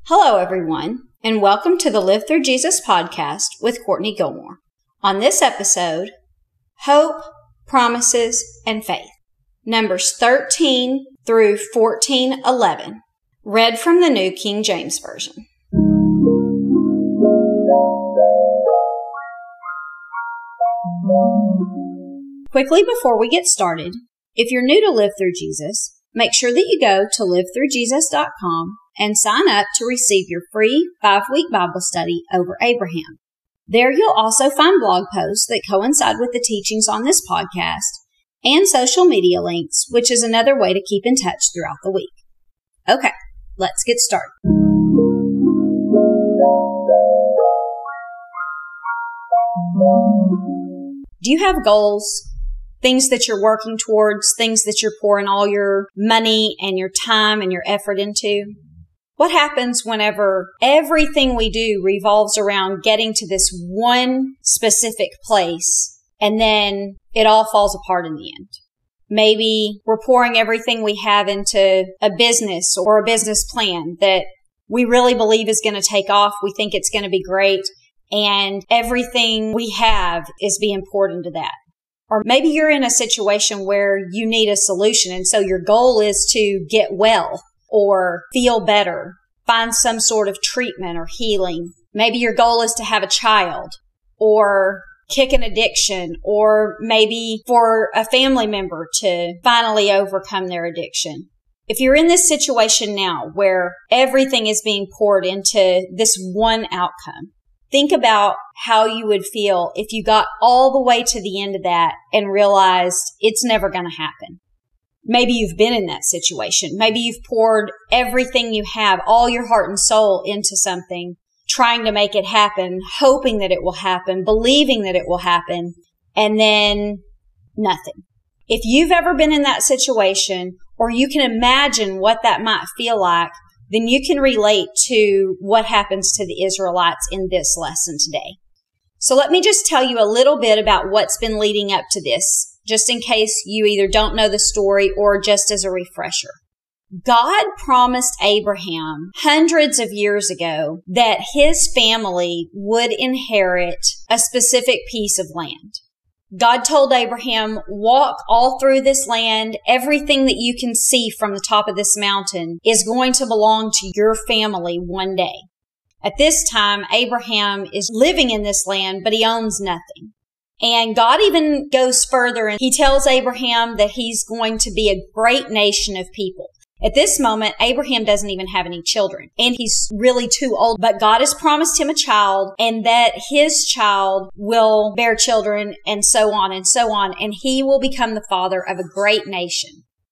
Hello, everyone, and welcome to the Live Through Jesus podcast with Courtney Gilmore. On this episode, Hope, Promises, and Faith, Numbers 13 through 14:11, read from the New King James Version. Quickly before we get started, if you're new to Live Through Jesus, make sure that you go to livethroughjesus.com and sign up to receive your free 5-week Bible study over Abraham. There you'll also find blog posts that coincide with the teachings on this podcast and social media links, which is another way to keep in touch throughout the week. Okay, let's get started. Do you have goals? Things that you're working towards, things that you're pouring all your money and your time and your effort into? What happens whenever everything we do revolves around getting to this one specific place and then it all falls apart in the end? Maybe we're pouring everything we have into a business or a business plan that we really believe is going to take off. We think it's going to be great, and everything we have is being poured into that. Or maybe you're in a situation where you need a solution, and so your goal is to get well or feel better, find some sort of treatment or healing. Maybe your goal is to have a child or kick an addiction, or maybe for a family member to finally overcome their addiction. If you're in this situation now where everything is being poured into this one outcome, think about how you would feel if you got all the way to the end of that and realized it's never going to happen. Maybe you've been in that situation. Maybe you've poured everything you have, all your heart and soul into something, trying to make it happen, hoping that it will happen, believing that it will happen, and then nothing. If you've ever been in that situation, or you can imagine what that might feel like, then you can relate to what happens to the Israelites in this lesson today. So let me just tell you a little bit about what's been leading up to this, just in case you either don't know the story or just as a refresher. God promised Abraham hundreds of years ago that his family would inherit a specific piece of land. God told Abraham, walk all through this land. Everything that you can see from the top of this mountain is going to belong to your family one day. At this time, Abraham is living in this land, but he owns nothing. And God even goes further, and he tells Abraham that he's going to be a great nation of people. At this moment, Abraham doesn't even have any children, and he's really too old. But God has promised him a child, and that his child will bear children, and so on and so on. And he will become the father of a great nation.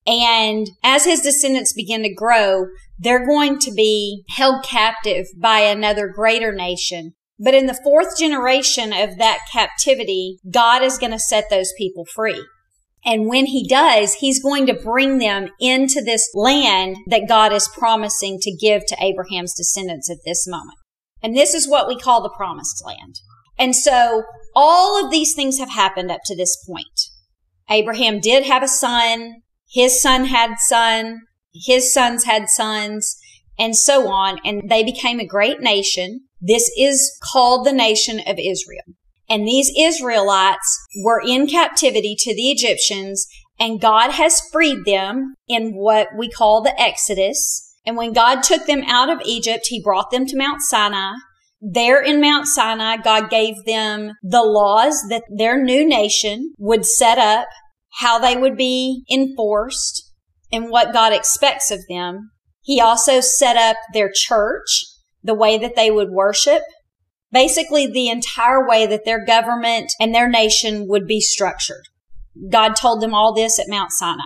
And as his descendants begin to grow, they're going to be held captive by another greater nation. But in the fourth generation of that captivity, God is going to set those people free. And when he does, he's going to bring them into this land that God is promising to give to Abraham's descendants at this moment. And this is what we call the promised land. And so all of these things have happened up to this point. Abraham did have a son. His son had son. His sons had sons, and so on. And they became a great nation. This is called the nation of Israel. And these Israelites were in captivity to the Egyptians, and God has freed them in what we call the Exodus. And when God took them out of Egypt, he brought them to Mount Sinai. There in Mount Sinai, God gave them the laws that their new nation would set up, how they would be enforced, and what God expects of them. He also set up their church, the way that they would worship. Basically, the entire way that their government and their nation would be structured. God told them all this at Mount Sinai.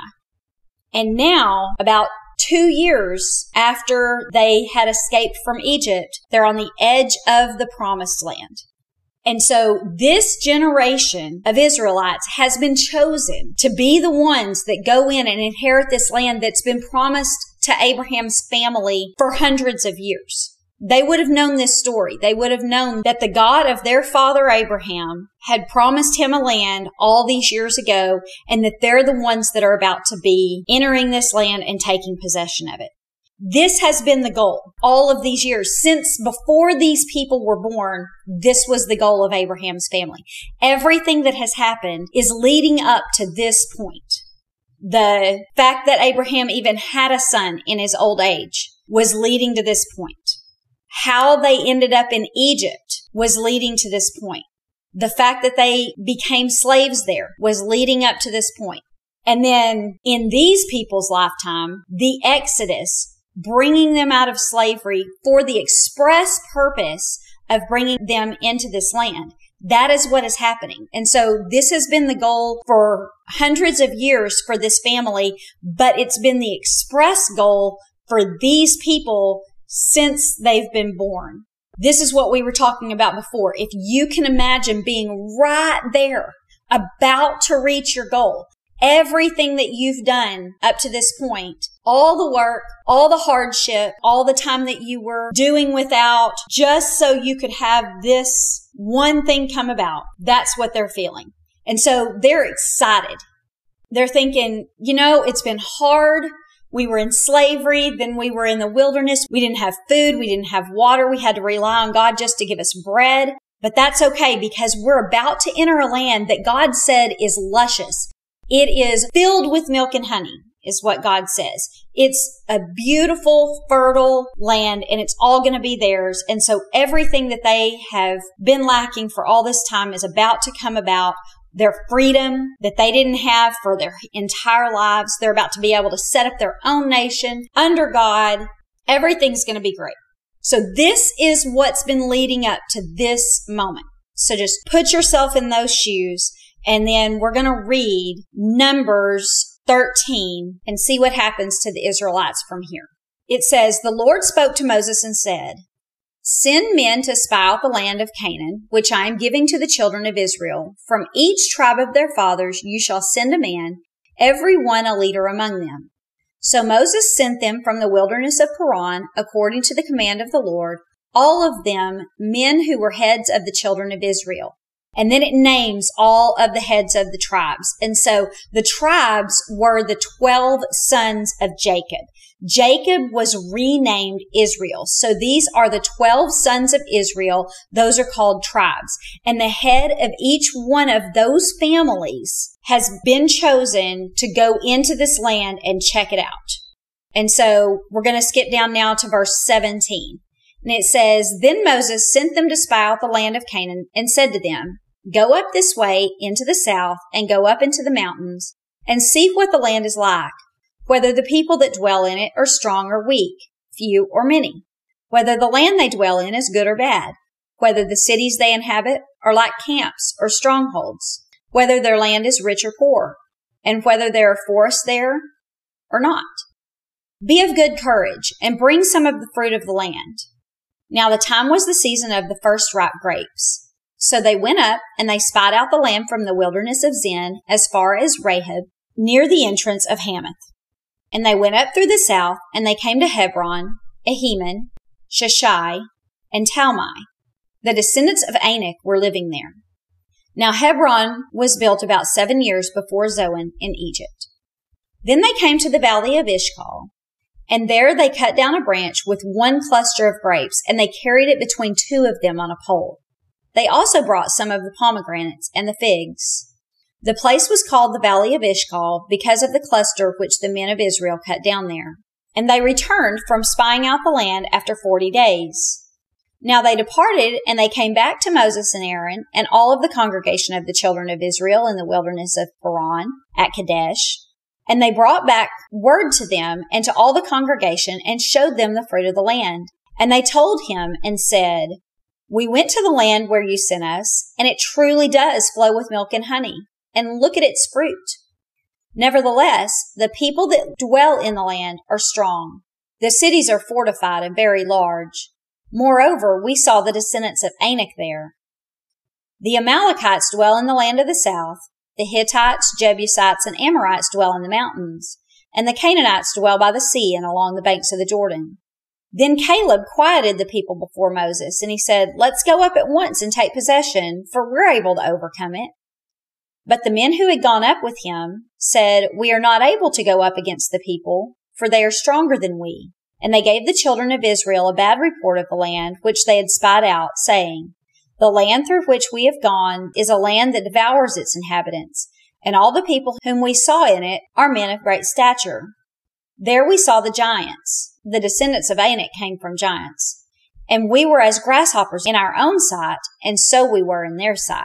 And now, about 2 years after they had escaped from Egypt, they're on the edge of the promised land. And so this generation of Israelites has been chosen to be the ones that go in and inherit this land that's been promised to Abraham's family for hundreds of years. They would have known this story. They would have known that the God of their father Abraham had promised him a land all these years ago, and that they're the ones that are about to be entering this land and taking possession of it. This has been the goal all of these years. Since before these people were born, this was the goal of Abraham's family. Everything that has happened is leading up to this point. The fact that Abraham even had a son in his old age was leading to this point. How they ended up in Egypt was leading to this point. The fact that they became slaves there was leading up to this point. And then in these people's lifetime, the Exodus, bringing them out of slavery for the express purpose of bringing them into this land. That is what is happening. And so this has been the goal for hundreds of years for this family, but it's been the express goal for these people since they've been born. This is what we were talking about before. If you can imagine being right there, about to reach your goal, everything that you've done up to this point, all the work, all the hardship, all the time that you were doing without, just so you could have this one thing come about. That's what they're feeling. And so they're excited. They're thinking, it's been hard. We were in slavery. Then we were in the wilderness. We didn't have food. We didn't have water. We had to rely on God just to give us bread. But that's okay because we're about to enter a land that God said is luscious. It is filled with milk and honey, is what God says. It's a beautiful, fertile land, and it's all going to be theirs. And so everything that they have been lacking for all this time is about to come about. Their freedom that they didn't have for their entire lives. They're about to be able to set up their own nation under God. Everything's going to be great. So this is what's been leading up to this moment. So just put yourself in those shoes. And then we're going to read Numbers 13 and see what happens to the Israelites from here. It says, "The Lord spoke to Moses and said, 'Send men to spy out the land of Canaan, which I am giving to the children of Israel. From each tribe of their fathers you shall send a man, every one a leader among them.' So Moses sent them from the wilderness of Paran, according to the command of the Lord, all of them men who were heads of the children of Israel." And then it names all of the heads of the tribes. And so the tribes were the 12 sons of Jacob. Jacob was renamed Israel. So these are the 12 sons of Israel. Those are called tribes. And the head of each one of those families has been chosen to go into this land and check it out. And so we're going to skip down now to verse 17. And it says, "Then Moses sent them to spy out the land of Canaan and said to them, 'Go up this way into the south and go up into the mountains and see what the land is like, whether the people that dwell in it are strong or weak, few or many, whether the land they dwell in is good or bad, whether the cities they inhabit are like camps or strongholds, whether their land is rich or poor, and whether there are forests there or not. Be of good courage and bring some of the fruit of the land.' Now the time was the season of the first ripe grapes. So they went up and they spied out the land from the wilderness of Zin as far as Rahab, near the entrance of Hamath. And they went up through the south, and they came to Hebron, Ahiman, Sheshai, and Talmai. The descendants of Anak were living there. Now Hebron was built about 7 years before Zoan in Egypt. Then they came to the valley of Eshcol, and there they cut down a branch with one cluster of grapes, and they carried it between two of them on a pole. They also brought some of the pomegranates and the figs. The place was called the Valley of Eshcol because of the cluster which the men of Israel cut down there. And they returned from spying out the land after 40 days. Now they departed, and they came back to Moses and Aaron and all of the congregation of the children of Israel in the wilderness of Paran at Kadesh. And they brought back word to them and to all the congregation and showed them the fruit of the land. And they told him and said, 'We went to the land where you sent us, and it truly does flow with milk and honey. And look at its fruit. Nevertheless, the people that dwell in the land are strong. The cities are fortified and very large. Moreover, we saw the descendants of Anak there. The Amalekites dwell in the land of the south. The Hittites, Jebusites, and Amorites dwell in the mountains, and the Canaanites dwell by the sea and along the banks of the Jordan.' Then Caleb quieted the people before Moses, and he said, 'Let's go up at once and take possession, for we're able to overcome it.' But the men who had gone up with him said, 'We are not able to go up against the people, for they are stronger than we.' And they gave the children of Israel a bad report of the land which they had spied out, saying, The land through which we have gone is a land that devours its inhabitants, and all the people whom we saw in it are men of great stature. There we saw the giants. The descendants of Anak came from giants. And we were as grasshoppers in our own sight, and so we were in their sight.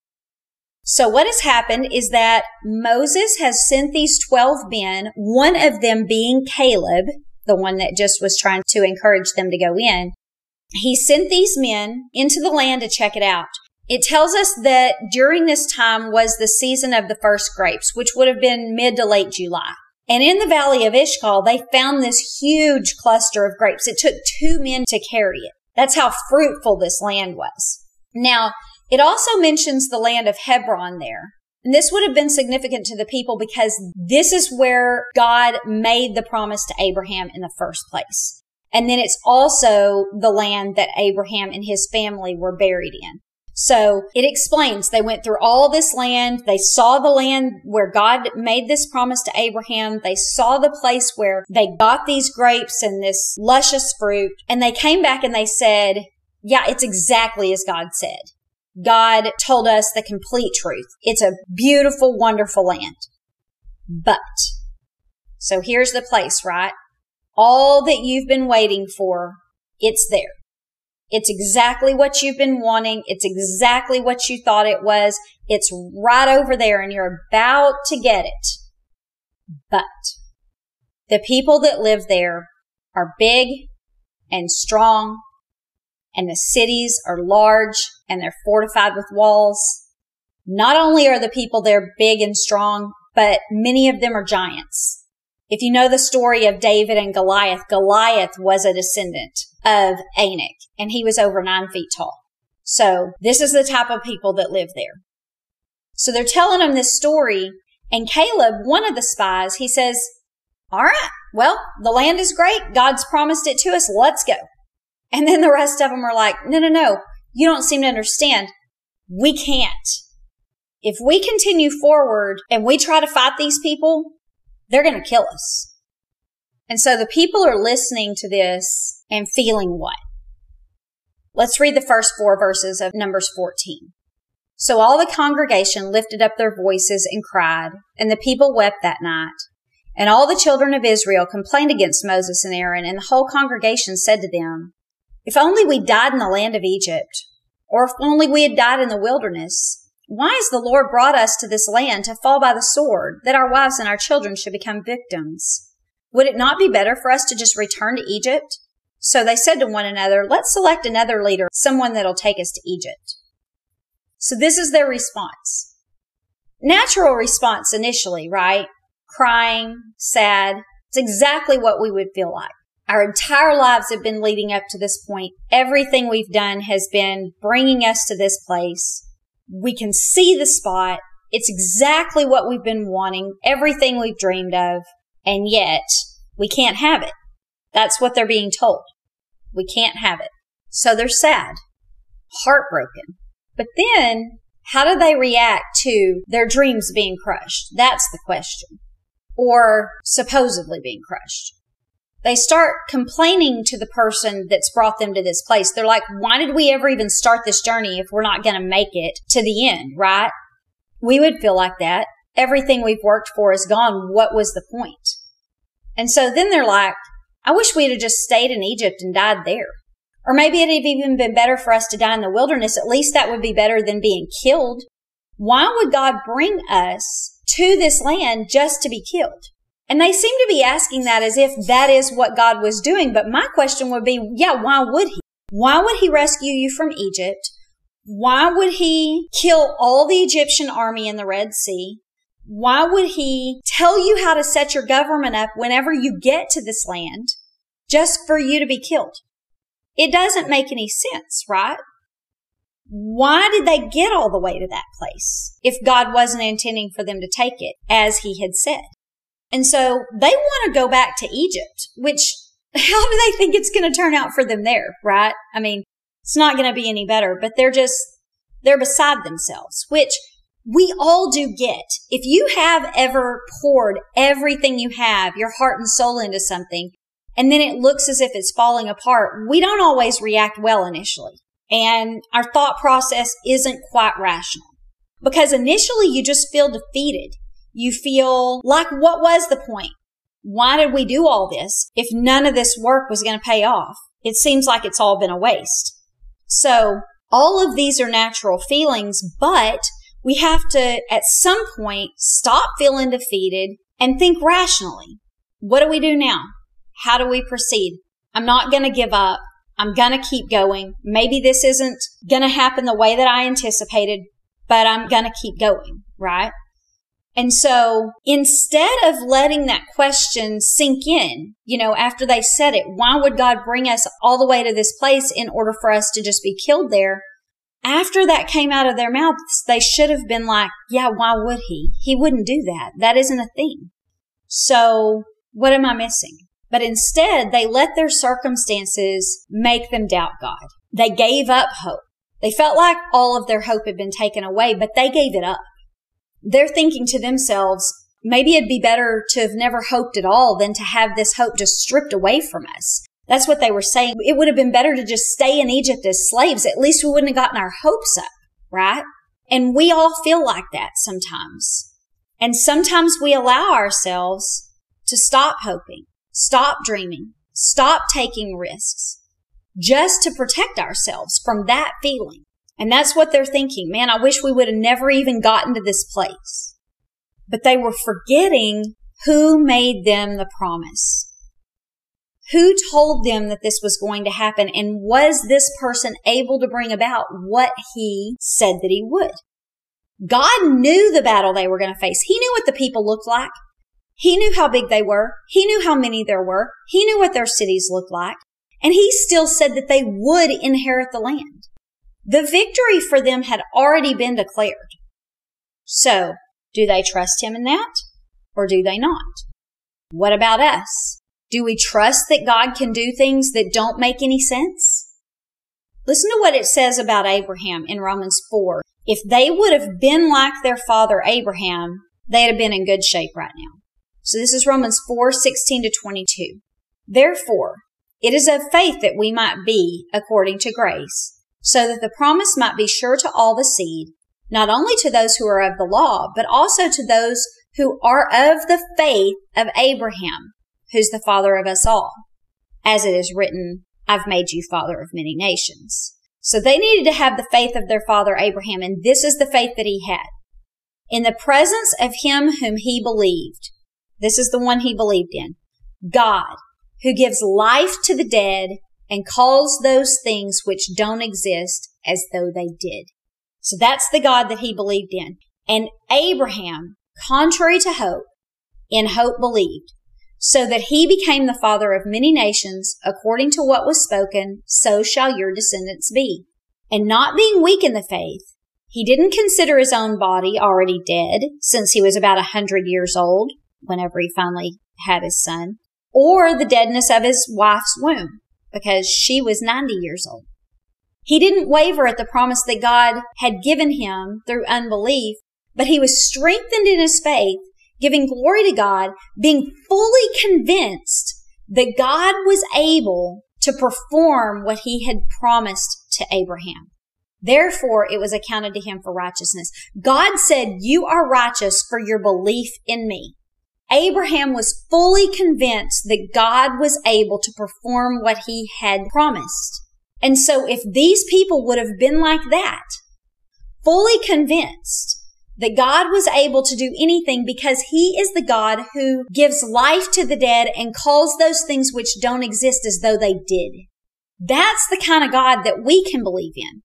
So what has happened is that Moses has sent these 12 men, one of them being Caleb, the one that just was trying to encourage them to go in. He sent these men into the land to check it out. It tells us that during this time was the season of the first grapes, which would have been mid to late July. And in the valley of Eshcol, they found this huge cluster of grapes. It took 2 men to carry it. That's how fruitful this land was. Now, it also mentions the land of Hebron there. And this would have been significant to the people because this is where God made the promise to Abraham in the first place. And then it's also the land that Abraham and his family were buried in. So it explains they went through all this land. They saw the land where God made this promise to Abraham. They saw the place where they got these grapes and this luscious fruit. And they came back and they said, yeah, it's exactly as God said. God told us the complete truth. It's a beautiful, wonderful land. But, so here's the place, right? All that you've been waiting for, it's there. It's exactly what you've been wanting. It's exactly what you thought it was. It's right over there and you're about to get it. But the people that live there are big and strong, and the cities are large and they're fortified with walls. Not only are the people there big and strong, but many of them are giants. If you know the story of David and Goliath, Goliath was a descendant of Anak, and he was over 9 feet tall. So this is the type of people that live there. So they're telling them this story, and Caleb, one of the spies, he says, all right, well, the land is great. God's promised it to us. Let's go. And then the rest of them are like, no, you don't seem to understand. We can't. If we continue forward and we try to fight these people, they're going to kill us. And so the people are listening to this and feeling what? Let's read the first 4 verses of Numbers 14. So all the congregation lifted up their voices and cried, and the people wept that night. And all the children of Israel complained against Moses and Aaron, and the whole congregation said to them, if only we died in the land of Egypt, or if only we had died in the wilderness. Why has the Lord brought us to this land to fall by the sword, that our wives and our children should become victims? Would it not be better for us to just return to Egypt? So they said to one another, let's select another leader, someone that'll take us to Egypt. So this is their response. Natural response initially, right? Crying, sad. It's exactly what we would feel like. Our entire lives have been leading up to this point. Everything we've done has been bringing us to this place. We can see the spot. It's exactly what we've been wanting, everything we've dreamed of, and yet we can't have it. That's what they're being told. We can't have it. So they're sad, heartbroken. But then, how do they react to their dreams being crushed? That's the question. Or supposedly being crushed. They start complaining to the person that's brought them to this place. They're like, why did we ever even start this journey if we're not going to make it to the end, right? We would feel like that. Everything we've worked for is gone. What was the point? And so then they're like, I wish we'd have just stayed in Egypt and died there. Or maybe it'd have even been better for us to die in the wilderness. At least that would be better than being killed. Why would God bring us to this land just to be killed? And they seem to be asking that as if that is what God was doing. But my question would be, yeah, why would he? Why would he rescue you from Egypt? Why would he kill all the Egyptian army in the Red Sea? Why would he tell you how to set your government up whenever you get to this land just for you to be killed? It doesn't make any sense, right? Why did they get all the way to that place if God wasn't intending for them to take it as he had said? And so they want to go back to Egypt, which how do they think it's going to turn out for them there, right? I mean, it's not going to be any better, but they're beside themselves, which we all do get. If you have ever poured everything you have, your heart and soul into something, and then it looks as if it's falling apart, we don't always react well initially. And our thought process isn't quite rational. Because initially you just feel defeated. You feel like, what was the point? Why did we do all this if none of this work was going to pay off? It seems like it's all been a waste. So all of these are natural feelings, but we have to, at some point, stop feeling defeated and think rationally. What do we do now? How do we proceed? I'm not going to give up. I'm going to keep going. Maybe this isn't going to happen the way that I anticipated, but I'm going to keep going, right? And so instead of letting that question sink in, after they said it, why would God bring us all the way to this place in order for us to just be killed there? After that came out of their mouths, they should have been like, yeah, why would he? He wouldn't do that. That isn't a thing. So what am I missing? But instead, they let their circumstances make them doubt God. They gave up hope. They felt like all of their hope had been taken away, but they gave it up. They're thinking to themselves, maybe it'd be better to have never hoped at all than to have this hope just stripped away from us. That's what they were saying. It would have been better to just stay in Egypt as slaves. At least we wouldn't have gotten our hopes up, right? And we all feel like that sometimes. And sometimes we allow ourselves to stop hoping, stop dreaming, stop taking risks, just to protect ourselves from that feeling. And that's what they're thinking. Man, I wish we would have never even gotten to this place. But they were forgetting who made them the promise. Who told them that this was going to happen? And was this person able to bring about what he said that he would? God knew the battle they were going to face. He knew what the people looked like. He knew how big they were. He knew how many there were. He knew what their cities looked like. And he still said that they would inherit the land. The victory for them had already been declared. So, do they trust him in that? Or do they not? What about us? Do we trust that God can do things that don't make any sense? Listen to what it says about Abraham in Romans 4. If they would have been like their father Abraham, they'd have been in good shape right now. So this is Romans 4:16-22. Therefore, it is of faith that we might be according to grace, so that the promise might be sure to all the seed, not only to those who are of the law, but also to those who are of the faith of Abraham, who's the father of us all. As it is written, I've made you father of many nations. So they needed to have the faith of their father Abraham, and this is the faith that he had. In the presence of him whom he believed, this is the one he believed in, God, who gives life to the dead and calls those things which don't exist as though they did. So that's the God that he believed in. And Abraham, contrary to hope, in hope believed, so that he became the father of many nations, according to what was spoken, so shall your descendants be. And not being weak in the faith, he didn't consider his own body already dead, since he was about 100 years old, whenever he finally had his son, or the deadness of his wife's womb, because she was 90 years old. He didn't waver at the promise that God had given him through unbelief, but he was strengthened in his faith, giving glory to God, being fully convinced that God was able to perform what he had promised to Abraham. Therefore, it was accounted to him for righteousness. God said, you are righteous for your belief in me. Abraham was fully convinced that God was able to perform what he had promised. And so if these people would have been like that, fully convinced that God was able to do anything because he is the God who gives life to the dead and calls those things which don't exist as though they did. That's the kind of God that we can believe in.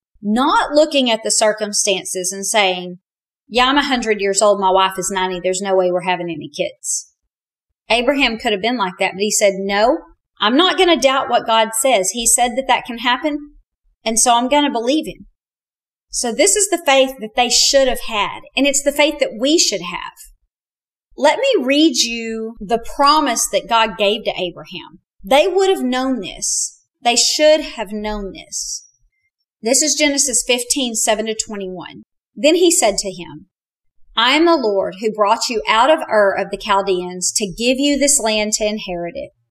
Not looking at the circumstances and saying, yeah, I'm 100 years old, my wife is 90, there's no way we're having any kids. Abraham could have been like that, but he said, no, I'm not going to doubt what God says. He said that that can happen, and so I'm going to believe him. So this is the faith that they should have had, and it's the faith that we should have. Let me read you the promise that God gave to Abraham. They would have known this. They should have known this. This is Genesis 15:7-21. Then he said to him, I am the Lord who brought you out of Ur of the Chaldeans to give you this land to inherit it.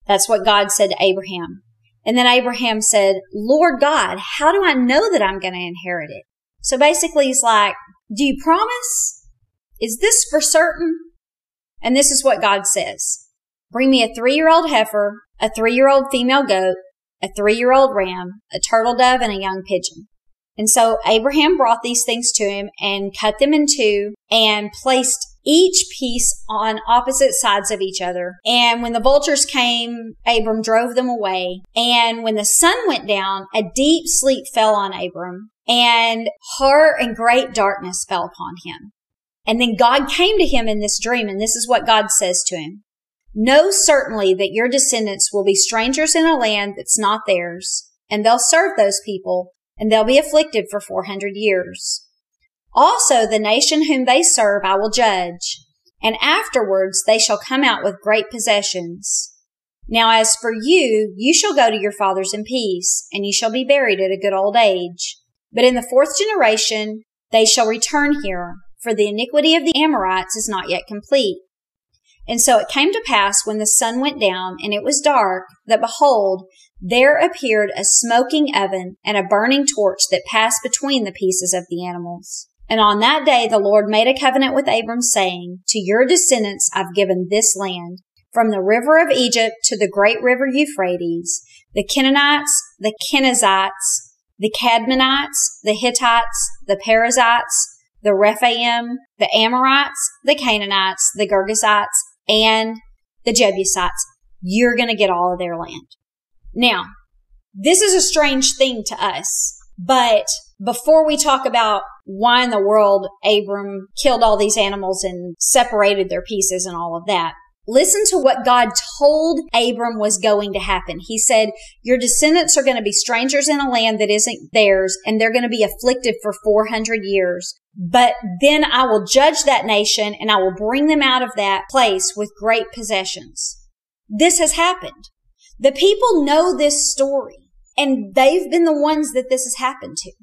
That's what God said to Abraham. And then Abraham said, Lord God, how do I know that I'm going to inherit it? So basically he's like, do you promise? Is this for certain? And this is what God says. Bring me a 3-year-old heifer, a 3-year-old female goat, a 3-year-old ram, a turtle dove, and a young pigeon. And so Abraham brought these things to him and cut them in two and placed each piece on opposite sides of each other. And when the vultures came, Abram drove them away. And when the sun went down, a deep sleep fell on Abram, and horror and great darkness fell upon him. And then God came to him in this dream, and this is what God says to him. Know certainly that your descendants will be strangers in a land that's not theirs, and they'll serve those people, and they'll be afflicted for 400 years. Also, the nation whom they serve I will judge, and afterwards they shall come out with great possessions. Now as for you, you shall go to your fathers in peace, and you shall be buried at a good old age. But in the 4th generation they shall return here, for the iniquity of the Amorites is not yet complete. And so it came to pass when the sun went down and it was dark, that behold, there appeared a smoking oven and a burning torch that passed between the pieces of the animals. And on that day the Lord made a covenant with Abram, saying, to your descendants I've given this land, from the river of Egypt to the great river Euphrates, the Canaanites, the Kenizzites, the Cadmonites, the Hittites, the Perizzites, the Rephaim, the Amorites, the Canaanites, the Girgashites, and the Jebusites. You're going to get all of their land. Now, this is a strange thing to us, but before we talk about why in the world Abram killed all these animals and separated their pieces and all of that, listen to what God told Abram was going to happen. He said, your descendants are going to be strangers in a land that isn't theirs, and they're going to be afflicted for 400 years. But then I will judge that nation, and I will bring them out of that place with great possessions. This has happened. The people know this story, and they've been the ones that this has happened to.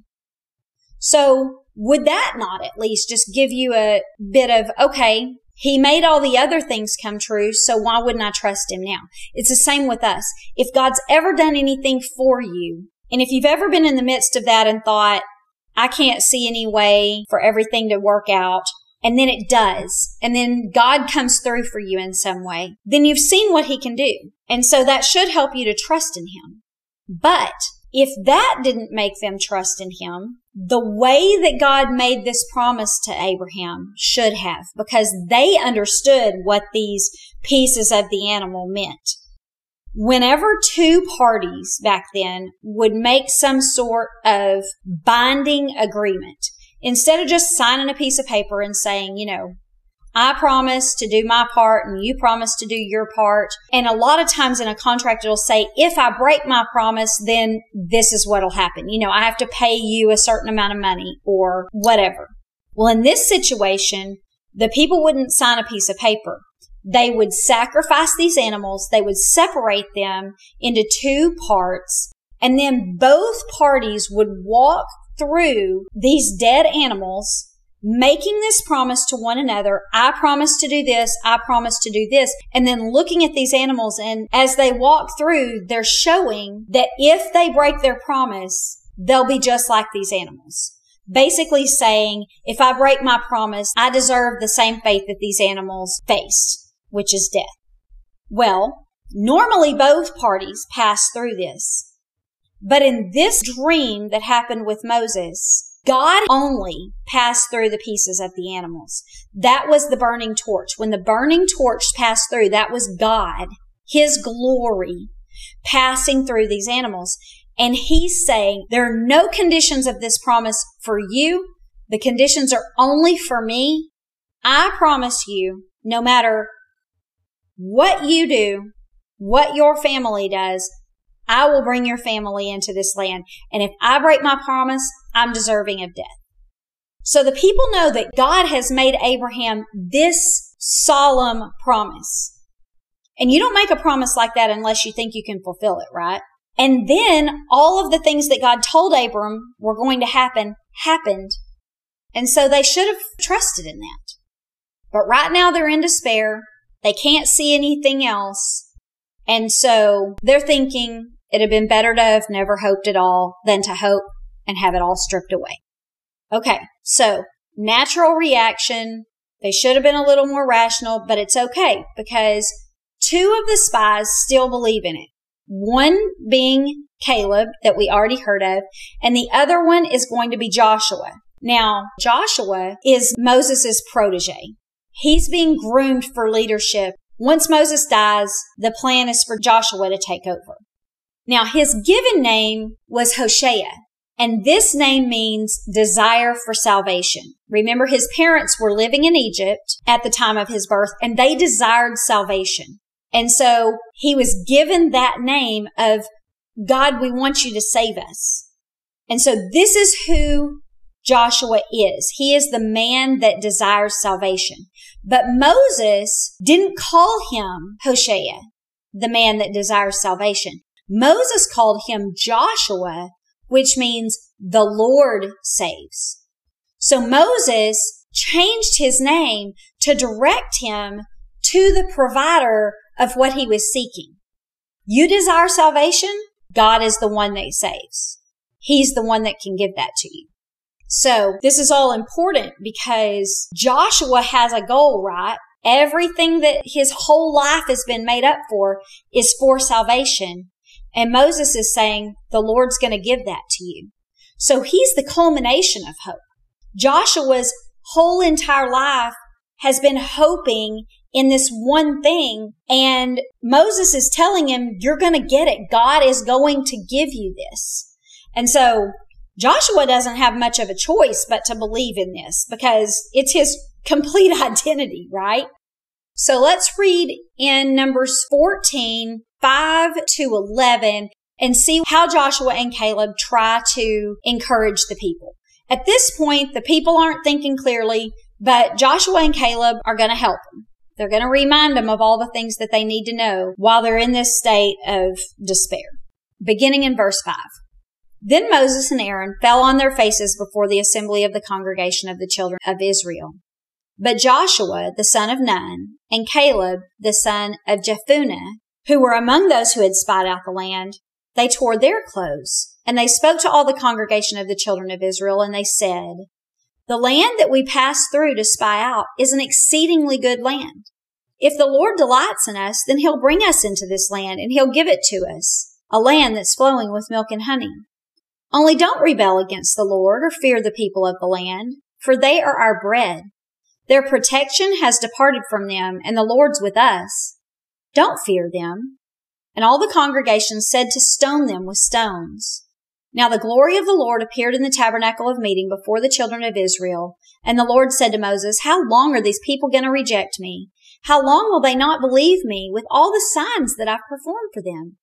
So would that not at least just give you a bit of, okay, he made all the other things come true, so why wouldn't I trust him now? It's the same with us. If God's ever done anything for you, and if you've ever been in the midst of that and thought, I can't see any way for everything to work out, and then it does, and then God comes through for you in some way, then you've seen what he can do. And so that should help you to trust in him. But if that didn't make them trust in him, the way that God made this promise to Abraham should have, because they understood what these pieces of the animal meant. Whenever two parties back then would make some sort of binding agreement, instead of just signing a piece of paper and saying, I promise to do my part and you promise to do your part. And a lot of times in a contract, it'll say, if I break my promise, then this is what'll happen. I have to pay you a certain amount of money or whatever. Well, in this situation, the people wouldn't sign a piece of paper. They would sacrifice these animals. They would separate them into two parts. And then both parties would walk through these dead animals, making this promise to one another. I promise to do this. I promise to do this. And then looking at these animals, and as they walk through, they're showing that if they break their promise, they'll be just like these animals. Basically saying, if I break my promise, I deserve the same fate that these animals face, which is death. Well, normally both parties pass through this. But in this dream that happened with Moses, God only passed through the pieces of the animals. That was the burning torch. When the burning torch passed through, that was God, his glory, passing through these animals. And he's saying, there are no conditions of this promise for you. The conditions are only for me. I promise you, no matter what you do, what your family does, I will bring your family into this land. And if I break my promise, I'm deserving of death. So the people know that God has made Abraham this solemn promise. And you don't make a promise like that unless you think you can fulfill it, right? And then all of the things that God told Abram were going to happen, happened. And so they should have trusted in that. But right now they're in despair. They can't see anything else. And so they're thinking it'd have been better to have never hoped at all than to hope and have it all stripped away. Okay, so natural reaction. They should have been a little more rational, but it's okay because two of the spies still believe in it. One being Caleb that we already heard of, and the other one is going to be Joshua. Now, Joshua is Moses' protege. He's being groomed for leadership. Once Moses dies, the plan is for Joshua to take over. Now, his given name was Hoshea, and this name means desire for salvation. Remember, his parents were living in Egypt at the time of his birth, and they desired salvation. And so he was given that name of, God, we want you to save us. And so this is who Joshua is. He is the man that desires salvation. But Moses didn't call him Hoshea, the man that desires salvation. Moses called him Joshua, which means the Lord saves. So Moses changed his name to direct him to the provider of what he was seeking. You desire salvation? God is the one that saves. He's the one that can give that to you. So this is all important because Joshua has a goal, right? Everything that his whole life has been made up for is for salvation. And Moses is saying, the Lord's going to give that to you. So he's the culmination of hope. Joshua's whole entire life has been hoping in this one thing. And Moses is telling him, you're going to get it. God is going to give you this. And so Joshua doesn't have much of a choice but to believe in this because it's his complete identity, right? So let's read in Numbers 14, 5 to 11 and see how Joshua and Caleb try to encourage the people. At this point, the people aren't thinking clearly, but Joshua and Caleb are going to help them. They're going to remind them of all the things that they need to know while they're in this state of despair. Beginning in verse 5. Then Moses and Aaron fell on their faces before the assembly of the congregation of the children of Israel. But Joshua, the son of Nun, and Caleb, the son of Jephunneh, who were among those who had spied out the land, they tore their clothes, and they spoke to all the congregation of the children of Israel, and they said, the land that we passed through to spy out is an exceedingly good land. If the Lord delights in us, then he'll bring us into this land, and he'll give it to us, a land that's flowing with milk and honey. Only don't rebel against the Lord or fear the people of the land, for they are our bread. Their protection has departed from them, and the Lord's with us. Don't fear them. And all the congregation said to stone them with stones. Now the glory of the Lord appeared in the tabernacle of meeting before the children of Israel. And the Lord said to Moses, how long are these people going to reject me? How long will they not believe me with all the signs that I've performed for them?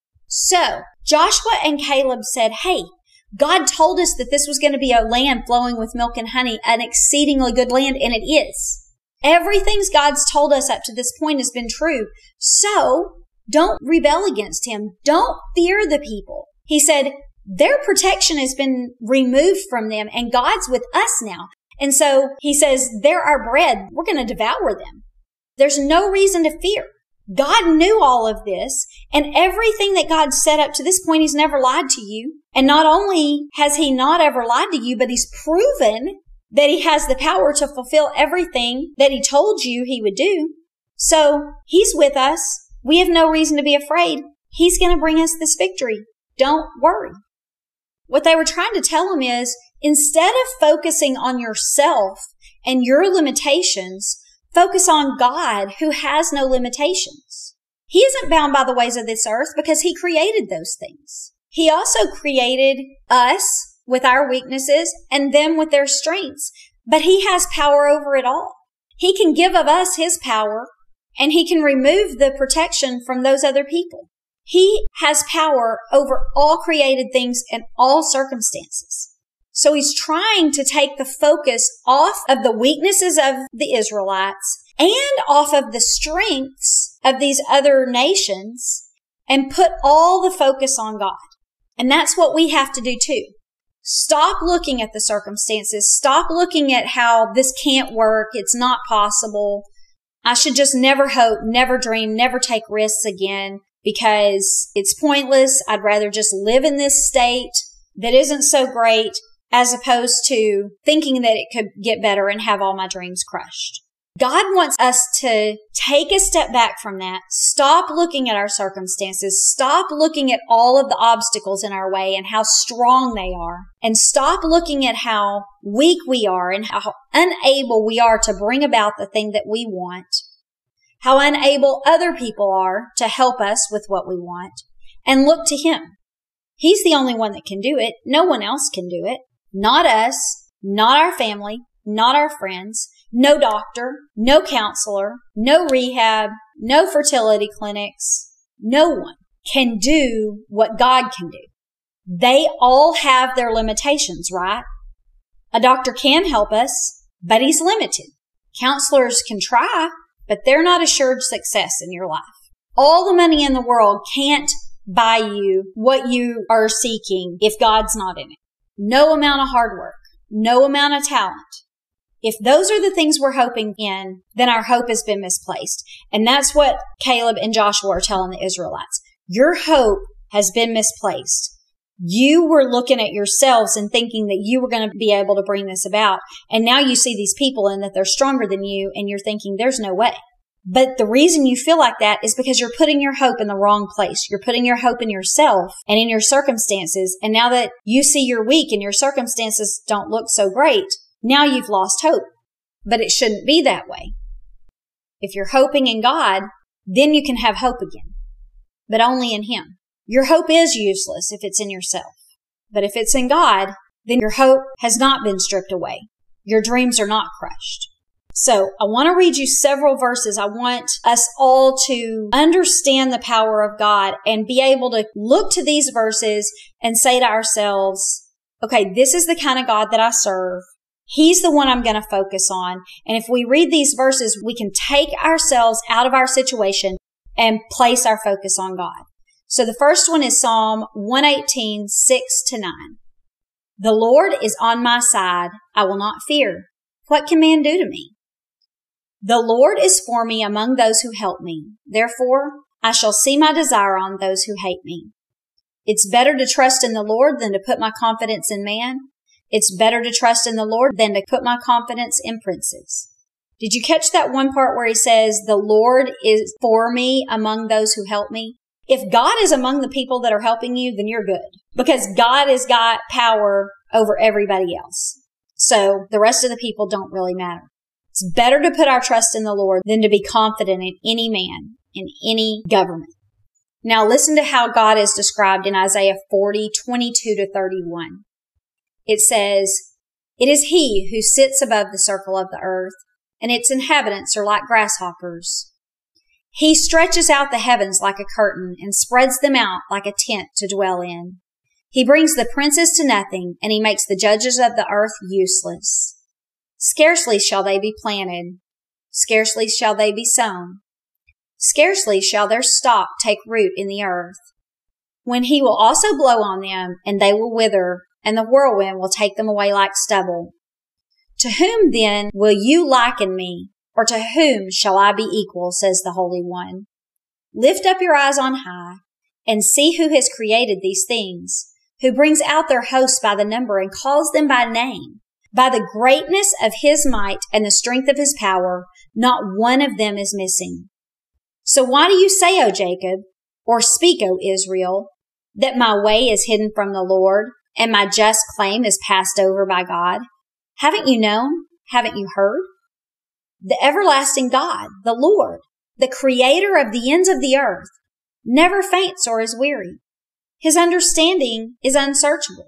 So Joshua and Caleb said, hey, God told us that this was going to be a land flowing with milk and honey, an exceedingly good land, and it is. Everything God's told us up to this point has been true. So don't rebel against him. Don't fear the people. He said their protection has been removed from them, and God's with us now. And so he says, they're our bread. We're going to devour them. There's no reason to fear. God knew all of this, and everything that God set up to this point, he's never lied to you. And not only has he not ever lied to you, but he's proven that he has the power to fulfill everything that he told you he would do. So he's with us. We have no reason to be afraid. He's going to bring us this victory. Don't worry. What they were trying to tell him is, instead of focusing on yourself and your limitations, focus on God who has no limitations. He isn't bound by the ways of this earth because he created those things. He also created us with our weaknesses and them with their strengths, but he has power over it all. He can give of us his power, and he can remove the protection from those other people. He has power over all created things and all circumstances. So he's trying to take the focus off of the weaknesses of the Israelites and off of the strengths of these other nations and put all the focus on God. And that's what we have to do too. Stop looking at the circumstances. Stop looking at how this can't work. It's not possible. I should just never hope, never dream, never take risks again. because it's pointless. I'd rather just live in this state that isn't so great as opposed to thinking that it could get better and have all my dreams crushed. God wants us to take a step back from that, stop looking at our circumstances, stop looking at all of the obstacles in our way and how strong they are, and stop looking at how weak we are and how unable we are to bring about the thing that we want, how unable other people are to help us with what we want, and look to Him. He's the only one that can do it. No one else can do it. Not us, not our family, not our friends, no doctor, no counselor, no rehab, no fertility clinics. No one can do what God can do. They all have their limitations, right? A doctor can help us, but he's limited. Counselors can try, but they're not assured success in your life. All the money in the world can't buy you what you are seeking if God's not in it. No amount of hard work, no amount of talent. If those are the things we're hoping in, then our hope has been misplaced. And that's what Caleb and Joshua are telling the Israelites. Your hope has been misplaced. You were looking at yourselves and thinking that you were going to be able to bring this about. And now you see these people and that they're stronger than you and you're thinking there's no way. But the reason you feel like that is because you're putting your hope in the wrong place. You're putting your hope in yourself and in your circumstances. And now that you see you're weak and your circumstances don't look so great, now you've lost hope. But it shouldn't be that way. If you're hoping in God, then you can have hope again. But only in Him. Your hope is useless if it's in yourself. But if it's in God, then your hope has not been stripped away. Your dreams are not crushed. So I want to read you several verses. I want us all to understand the power of God and be able to look to these verses and say to ourselves, okay, this is the kind of God that I serve. He's the one I'm going to focus on. And if we read these verses, we can take ourselves out of our situation and place our focus on God. So the first one is Psalm 118, 6-9. The Lord is on my side. I will not fear. What can man do to me? The Lord is for me among those who help me. Therefore, I shall see my desire on those who hate me. It's better to trust in the Lord than to put my confidence in man. It's better to trust in the Lord than to put my confidence in princes. Did you catch that one part where he says, the Lord is for me among those who help me? If God is among the people that are helping you, then you're good because God has got power over everybody else. So the rest of the people don't really matter. It's better to put our trust in the Lord than to be confident in any man, in any government. Now listen to how God is described in Isaiah 40, 22-31. It says, it is He who sits above the circle of the earth, and its inhabitants are like grasshoppers. He stretches out the heavens like a curtain and spreads them out like a tent to dwell in. He brings the princes to nothing, and He makes the judges of the earth useless. Scarcely shall they be planted. Scarcely shall they be sown. Scarcely shall their stock take root in the earth. When He will also blow on them, and they will wither, and the whirlwind will take them away like stubble. To whom then will you liken me, or to whom shall I be equal, says the Holy One? Lift up your eyes on high, and see who has created these things, who brings out their hosts by the number and calls them by name. By the greatness of His might and the strength of His power, not one of them is missing. So why do you say, O Jacob, or speak, O Israel, that my way is hidden from the Lord, and my just claim is passed over by God? Haven't you known? Haven't you heard? The everlasting God, the Lord, the creator of the ends of the earth, never faints or is weary. His understanding is unsearchable.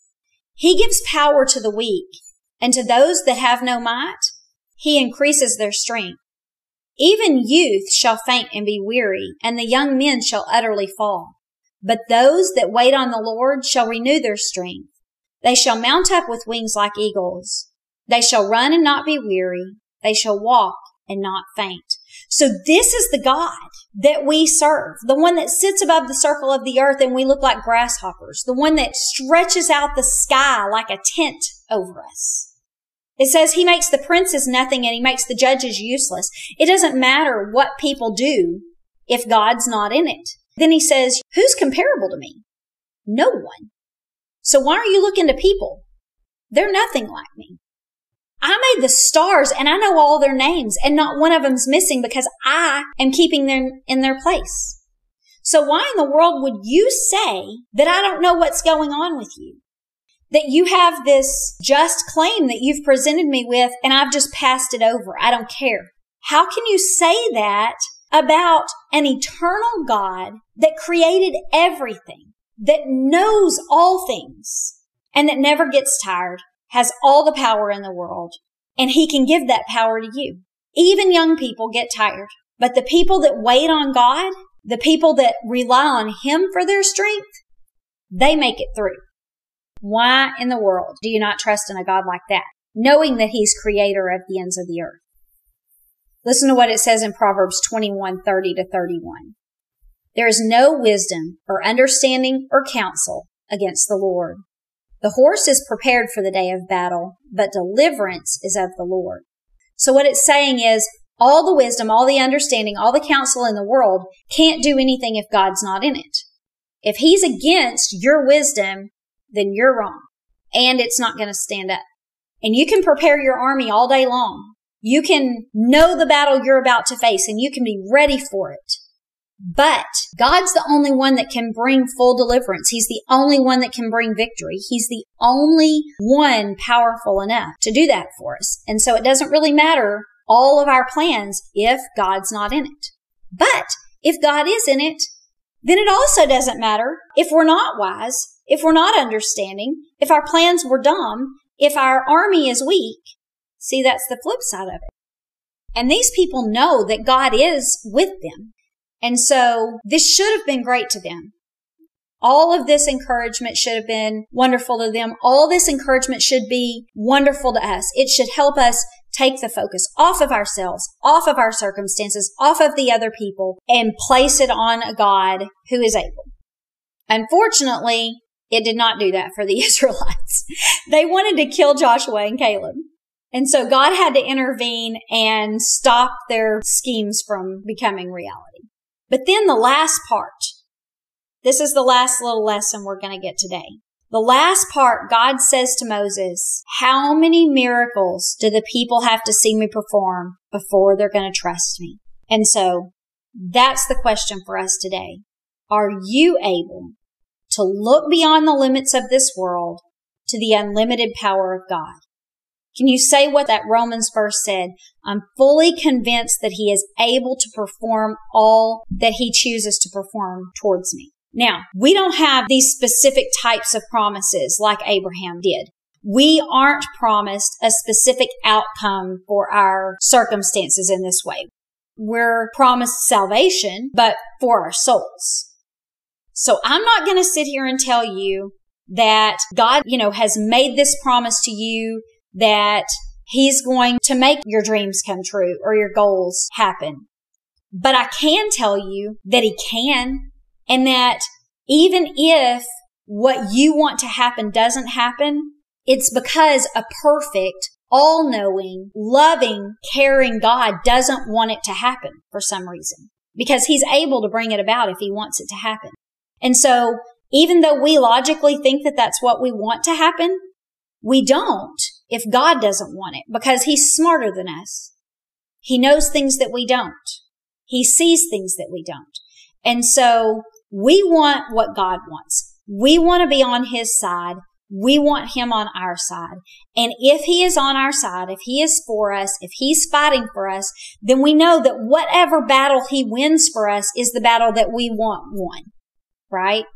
He gives power to the weak, and to those that have no might, He increases their strength. Even youth shall faint and be weary, and the young men shall utterly fall. But those that wait on the Lord shall renew their strength. They shall mount up with wings like eagles. They shall run and not be weary. They shall walk and not faint. So this is the God that we serve, the one that sits above the circle of the earth and we look like grasshoppers, the one that stretches out the sky like a tent over us. It says He makes the princes nothing and He makes the judges useless. It doesn't matter what people do if God's not in it. Then he says, who's comparable to me? No one. So why are you looking to people? They're nothing like me. I made the stars and I know all their names and not one of them's missing because I am keeping them in their place. So why in the world would you say that I don't know what's going on with you? That you have this just claim that you've presented me with and I've just passed it over. I don't care. How can you say that about an eternal God that created everything, that knows all things, and that never gets tired, has all the power in the world, and he can give that power to you? Even young people get tired, but the people that wait on God, the people that rely on him for their strength, they make it through. Why in the world do you not trust in a God like that, knowing that he's creator of the ends of the earth? Listen to what it says in Proverbs 21:30-31. There is no wisdom or understanding or counsel against the Lord. The horse is prepared for the day of battle, but deliverance is of the Lord. So what it's saying is all the wisdom, all the understanding, all the counsel in the world can't do anything if God's not in it. If he's against your wisdom, then you're wrong. And it's not going to stand up. And you can prepare your army all day long. You can know the battle you're about to face and you can be ready for it. But God's the only one that can bring full deliverance. He's the only one that can bring victory. He's the only one powerful enough to do that for us. And so it doesn't really matter all of our plans if God's not in it. But if God is in it, then it also doesn't matter if we're not wise, if we're not understanding, if our plans were dumb, if our army is weak. See, that's the flip side of it. And these people know that God is with them. And so this should have been great to them. All of this encouragement should have been wonderful to them. All this encouragement should be wonderful to us. It should help us take the focus off of ourselves, off of our circumstances, off of the other people, and place it on a God who is able. Unfortunately, it did not do that for the Israelites. They wanted to kill Joshua and Caleb. And so God had to intervene and stop their schemes from becoming reality. But then the last part, this is the last little lesson we're going to get today. The last part, God says to Moses, how many miracles do the people have to see me perform before they're going to trust me? And so that's the question for us today. Are you able to look beyond the limits of this world to the unlimited power of God? Can you say what that Romans verse said? I'm fully convinced that he is able to perform all that he chooses to perform towards me. Now, we don't have these specific types of promises like Abraham did. We aren't promised a specific outcome for our circumstances in this way. We're promised salvation, but for our souls. So I'm not going to sit here and tell you that God, has made this promise to you that he's going to make your dreams come true or your goals happen. But I can tell you that he can, and that even if what you want to happen doesn't happen, it's because a perfect, all-knowing, loving, caring God doesn't want it to happen for some reason, because he's able to bring it about if he wants it to happen. And so even though we logically think that that's what we want to happen, we don't if God doesn't want it, because he's smarter than us. He knows things that we don't. He sees things that we don't. And so we want what God wants. We want to be on his side. We want him on our side. And if he is on our side, if he is for us, if he's fighting for us, then we know that whatever battle he wins for us is the battle that we want won. Right?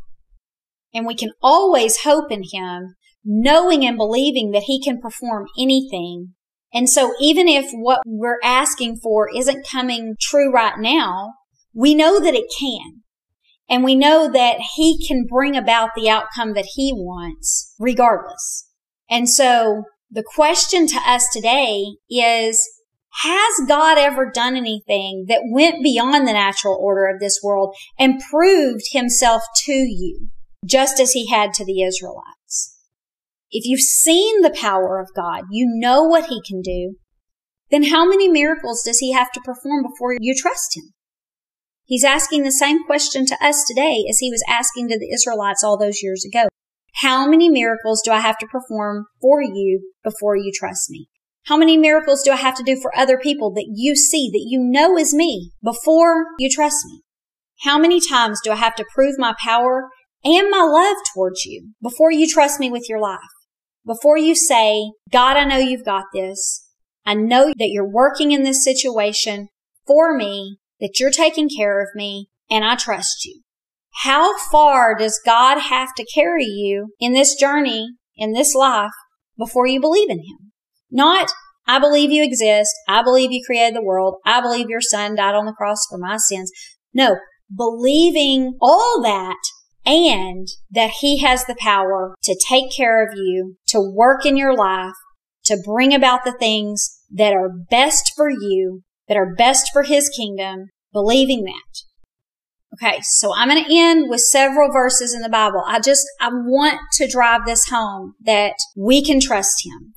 And we can always hope in him, knowing and believing that he can perform anything. And so even if what we're asking for isn't coming true right now, we know that it can. And we know that he can bring about the outcome that he wants regardless. And so the question to us today is, has God ever done anything that went beyond the natural order of this world and proved himself to you, just as he had to the Israelites? If you've seen the power of God, you know what he can do, then how many miracles does he have to perform before you trust him? He's asking the same question to us today as he was asking to the Israelites all those years ago. How many miracles do I have to perform for you before you trust me? How many miracles do I have to do for other people that you see, that you know is me, before you trust me? How many times do I have to prove my power and my love towards you before you trust me with your life? Before you say, God, I know you've got this. I know that you're working in this situation for me, that you're taking care of me, and I trust you. How far does God have to carry you in this journey, in this life, before you believe in him? Not, I believe you exist. I believe you created the world. I believe your son died on the cross for my sins. No, believing all that and that he has the power to take care of you, to work in your life, to bring about the things that are best for you, that are best for his kingdom, believing that. Okay, so I'm going to end with several verses in the Bible. I want to drive this home that we can trust him.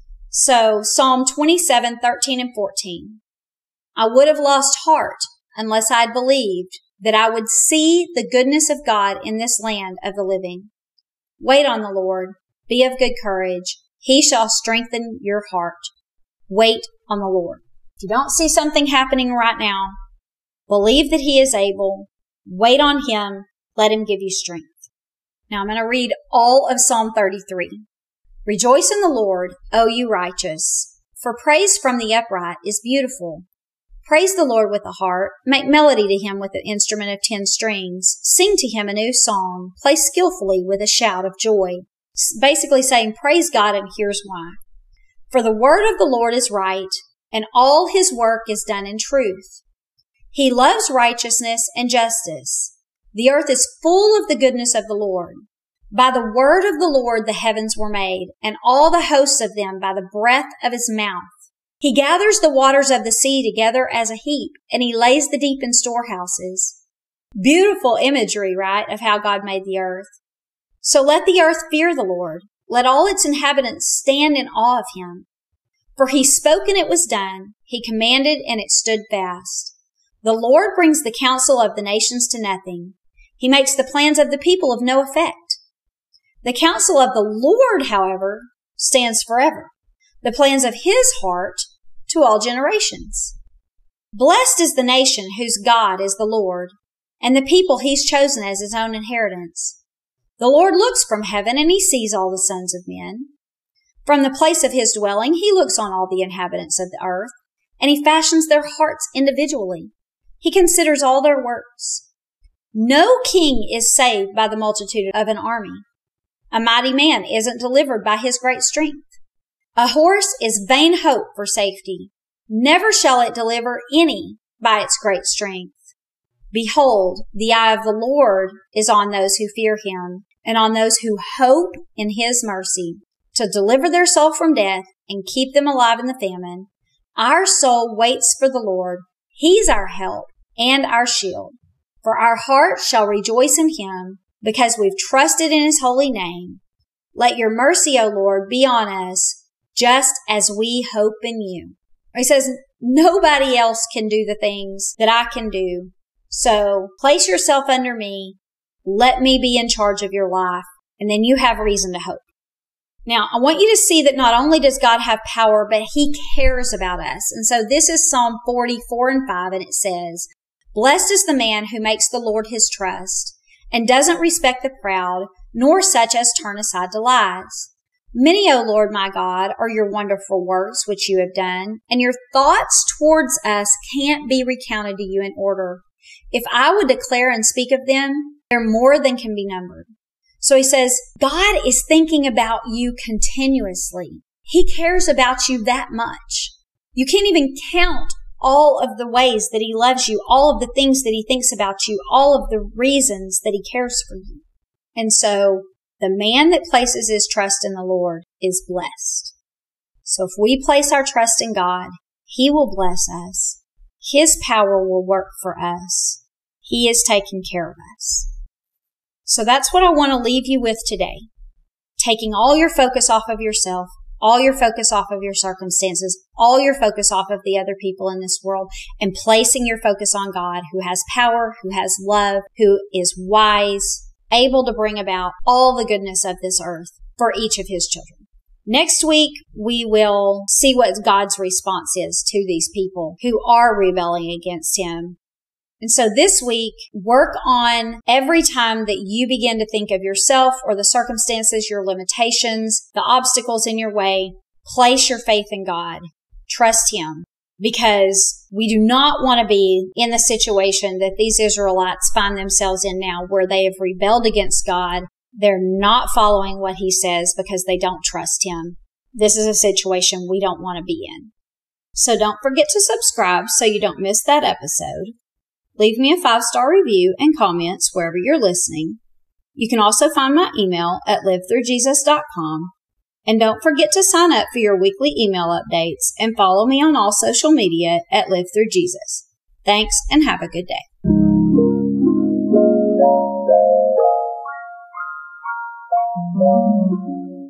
So Psalm 27:13 and 14. I would have lost heart unless I'd believed that I would see the goodness of God in this land of the living. Wait on the Lord. Be of good courage. He shall strengthen your heart. Wait on the Lord. If you don't see something happening right now, believe that he is able. Wait on him. Let him give you strength. Now I'm going to read all of Psalm 33. Rejoice in the Lord, O you righteous, for praise from the upright is beautiful. Praise the Lord with the harp. Make melody to him with the instrument of 10 strings. Sing to him a new song. Play skillfully with a shout of joy. Basically saying, praise God, and here's why. For the word of the Lord is right, and all his work is done in truth. He loves righteousness and justice. The earth is full of the goodness of the Lord. By the word of the Lord the heavens were made, and all the hosts of them by the breath of his mouth. He gathers the waters of the sea together as a heap, and he lays the deep in storehouses. Beautiful imagery, right, of how God made the earth. So let the earth fear the Lord. Let all its inhabitants stand in awe of him. For he spoke and it was done. He commanded and it stood fast. The Lord brings the counsel of the nations to nothing. He makes the plans of the people of no effect. The counsel of the Lord, however, stands forever. The plans of his heart to all generations. Blessed is the nation whose God is the Lord, and the people he's chosen as his own inheritance. The Lord looks from heaven and he sees all the sons of men. From the place of his dwelling, he looks on all the inhabitants of the earth, and he fashions their hearts individually. He considers all their works. No king is saved by the multitude of an army. A mighty man isn't delivered by his great strength. A horse is vain hope for safety. Never shall it deliver any by its great strength. Behold, the eye of the Lord is on those who fear him, and on those who hope in his mercy, to deliver their soul from death and keep them alive in the famine. Our soul waits for the Lord. He's our help and our shield. For our heart shall rejoice in him, because we've trusted in his holy name. Let your mercy, O Lord, be on us, just as we hope in you. He says, nobody else can do the things that I can do. So place yourself under me. Let me be in charge of your life. And then you have reason to hope. Now, I want you to see that not only does God have power, but he cares about us. And so this is Psalm 44 and 5, and it says, Blessed is the man who makes the Lord his trust, and doesn't respect the proud, nor such as turn aside to lies. Many, O Lord my God, are your wonderful works which you have done, and your thoughts towards us can't be recounted to you in order. If I would declare and speak of them, they're more than can be numbered. So he says, God is thinking about you continuously. He cares about you that much. You can't even count all of the ways that he loves you, all of the things that he thinks about you, all of the reasons that he cares for you. And so the man that places his trust in the Lord is blessed. So if we place our trust in God, he will bless us. His power will work for us. He is taking care of us. So that's what I want to leave you with today. Taking all your focus off of yourself all your focus off of your circumstances, all your focus off of the other people in this world, and placing your focus on God, who has power, who has love, who is wise, able to bring about all the goodness of this earth for each of his children. Next week, we will see what God's response is to these people who are rebelling against him. And so this week, work on every time that you begin to think of yourself or the circumstances, your limitations, the obstacles in your way, place your faith in God. Trust him, because we do not want to be in the situation that these Israelites find themselves in now, where they have rebelled against God. They're not following what he says because they don't trust him. This is a situation we don't want to be in. So don't forget to subscribe so you don't miss that episode. Leave me a 5-star review and comments wherever you're listening. You can also find my email at livethroughjesus.com. And don't forget to sign up for your weekly email updates and follow me on all social media at Live Through Jesus. Thanks and have a good day.